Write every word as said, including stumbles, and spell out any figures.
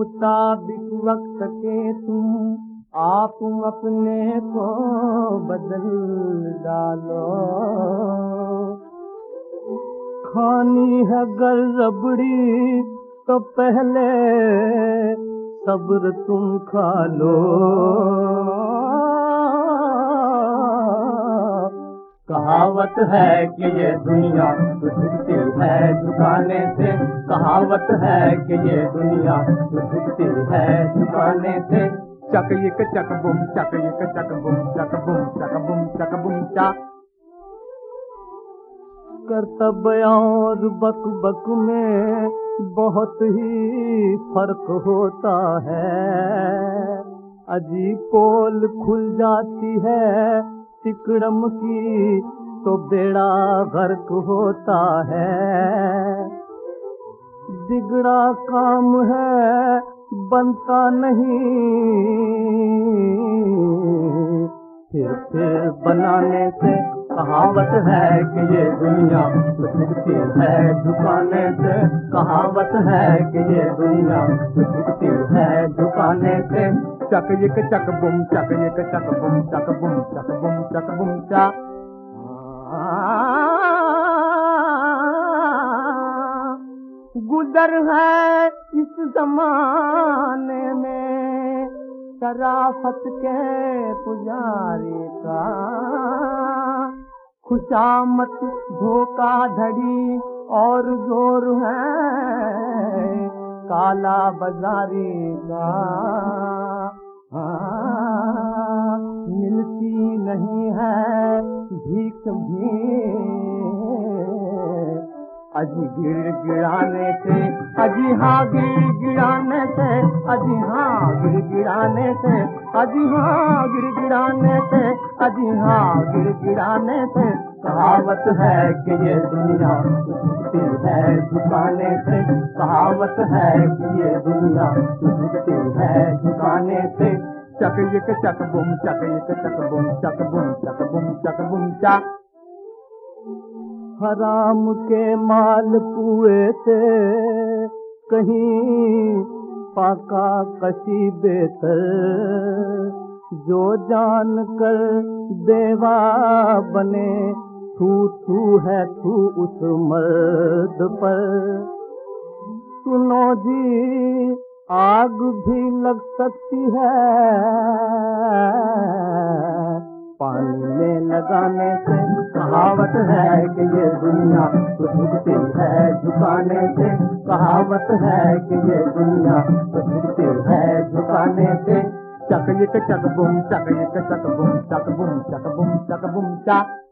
मुताबिक वक्त के तुम आप अपने को बदल डालो। खानी है गर रबड़ी तो पहले सब्र तुम खा लो। कहावत है कि ये दुनिया झुकती है झुकाने से, कहावत है कि ये दुनिया झुकती है झुकाने से। चक यिक चक बुम चक यिक चक बुम चक बुम चक बुम चक बुम चा। कर्तव्य और बक बक में बहुत ही फर्क होता है। अजी पोल खुल जाती है तिकड़म की तो बेड़ा गर्क होता है। बिगड़ा काम है बनता नहीं, फिर फिर बनाने से। कहावत है कि ये दुनिया झुकती है झुकाने से, कहावत है कि ये दुनिया झुकती है झुकाने से। चक यिक चक बुम चक यिक चक बुम चक बुम चक बुम चक बुम चा। गुजर है इस जमाने में शराफत के पुजारी का। खुशामत धोखा धड़ी और जोर है काला बाजारी का। हाँ, मिलती नहीं है भीख भी अजी गिड़ गिड़ाने से, अजी हाँ गिड़ गिड़ाने से, अजी हाँ गिड़ गिड़ाने से, अजी हाँ गिड़ गिड़ाने से, अजी हाँ गिड़ गिड़ाने से। कहावत है कि ये दुनिया झुकती है झुकाने से, कहावत है कि ये दुनिया झुकती है झुकाने से। चक यिक चक बुम चक यिक चक बुम चक बुम चक बुम चक बुम चा। हराम के माल पुए से कहीं पाका कसी बेहतर। जो जान कर देवा बने थू थू है थू उस मर्द पर। सुनो जी आग भी लग सकती है पानी में लगाने से। कहावत है कि ये दुनिया झुकती है झुकाने से, कहावत है कि ये दुनिया झुकती है झुकाने से। चक यिक चक बुम चक यिक चक बुम चक बुम चक बुम चक बुम चा।